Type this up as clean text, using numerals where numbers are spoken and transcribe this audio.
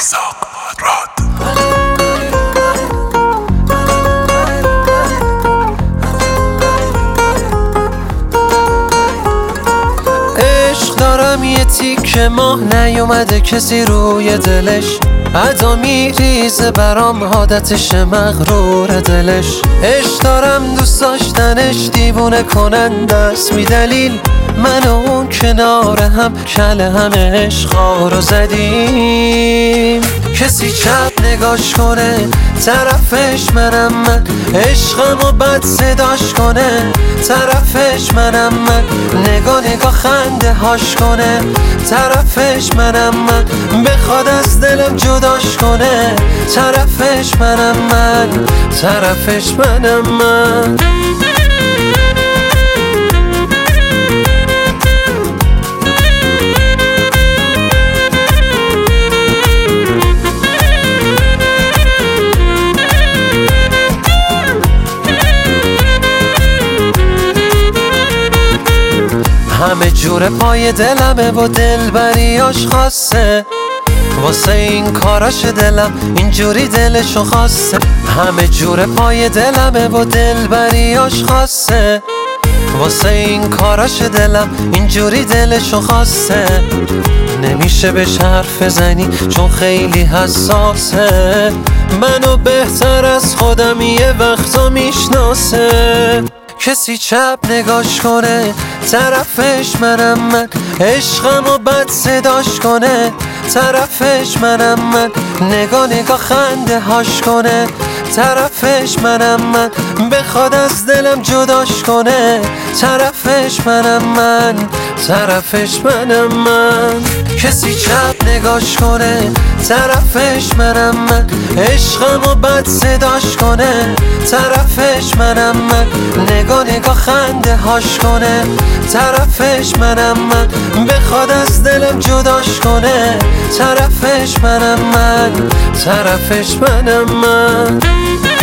میثاق راد. عشق دارم یه تیکه ماه نیومده کسی روی دلش، ادا میریزه برام عادتش مغرور دلش. عشق دارم دوست داشتنش دیوونه کننده است، بی دلیل من و اون کنار هم کله همه عشقا رو زدیم. کسی چپ نگاش کنه طرفش منم من، عشقمو بد صداش کنه طرفش منم من، نگاه خنده هاش کنه طرفش منم من، بخواد از دلم جداش کنه طرفش منم من، طرفش منم من. همه جور پای دلمه و دلبریاش خاصه، واسه این کاراش دلم اینجوری دلشو خواسته. همه جور پای دلمه و دلبریاش خاصه، واسه این کاراش دلم اینجوری دلشو خواسته. نمیشه بهش حرف بزنی چون خیلی حساسه، منو بهتر از خودم یه وقتا میشناسه. کسی چپ نگاش کنه طرفش منم من، عشقمو بد صداش کنه طرفش منم من، نگاه خنده هاش کنه طرفش منم من، بخواد از دلم جداش کنه طرفش منم من، طرفش منم من. کسی چپ نگاش کنه طرفش منم من، عشقمو بد صداش کنه طرفش منم من، نگاه خنده هاش کنه طرفش منم من، بخواد از دلم جداش کنه طرفش منم من، طرفش منم من.